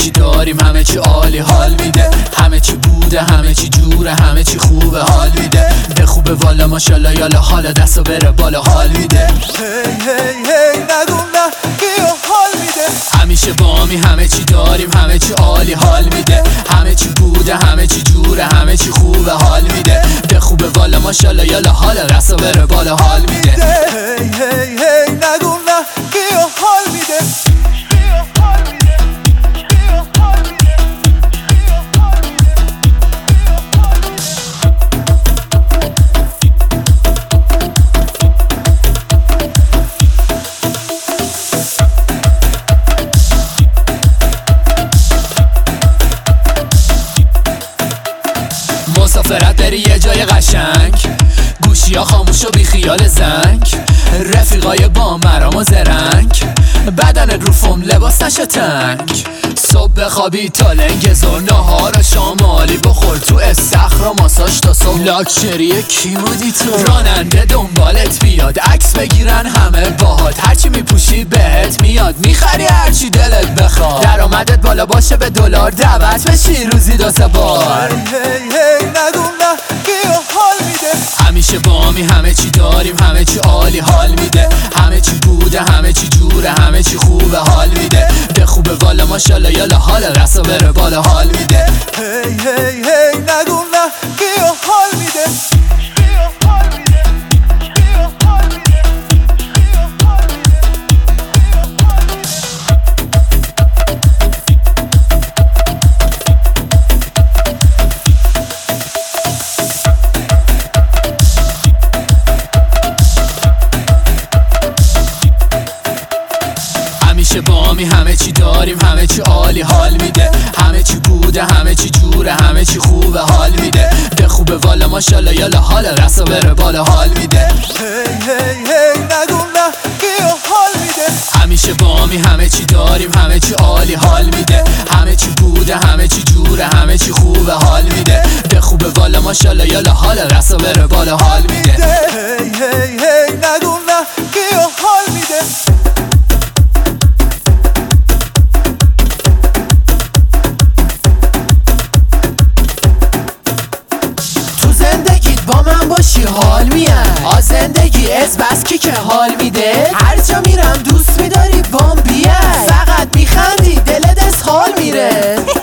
چی داریم، همه چی عالی حال میده. همه چی بوده، همه چی جوره، همه چی خوبه حال میده. به خوبه والا ماشالله یالا، حالا دستو بره بالا حال میده. هی نگو نه بیا حال میده. همیشه بامی، همه چی داریم، همه چی عالی حال میده. همه چی بوده، همه چی جوره، همه چی خوبه حال میده. به خوبه والا ماشالله یالا، حالا دستو بره بالا حال میده. هی نگو نه بیا حال میده. مسافرت بری یه جای قشنگ، گوشی ها خاموش و بی خیال زنگ. رفیقای با مرام و زرنگ، بدنت رو فوم لباس نشه تنگ. صبح بخوابی تا لنگ زور، نهار و شام عالی بخور تو استخر و ماساژ تا صبح. لاکچری کی بودی تو؟ راننده دنبالت بیاد، عکس بگیرن همه باهات. هرچی میپوشی بهت میاد، میخری هرچی دلت بخواد. درآمدت بالا باشه به دلار، دعوت بشی روزی 2 بار. هی نگو نه بیا حال میده. همیشه بامی، همه چی داریم، همه چی عالی حال میده. همه چی بوده، همه چی جوره، همه چی خوبه حال میده. به خوبه والا ماشالله یالا، حالا دستو بره بالا حال میده. هی نگو نه بیا حال میده. همیشه بامی، همه چی داریم، همه چی عالی حال میده. همه چی بوده، همه چی جوره، همه چی خوبه حال میده. به خوبه والا ماشالله یالا، حالا دستو بره بالا حال میده. هی نگو نه بیا حال میده. همیشه بامی، همه چی داریم، همه چی عالی حال میده. همه چی بوده، همه چی جوره، همه چی خوبه حال میده. به خوبه والا ماشالله یالا، حالا دستو بره بالا حال میده. هی نگو نه بیا حال میده. با من باشی حال میاد، زندگی از بس که حال میده. هر جا میرم دوست میداری بام بیای، فقط میخندی دلت از حال میره.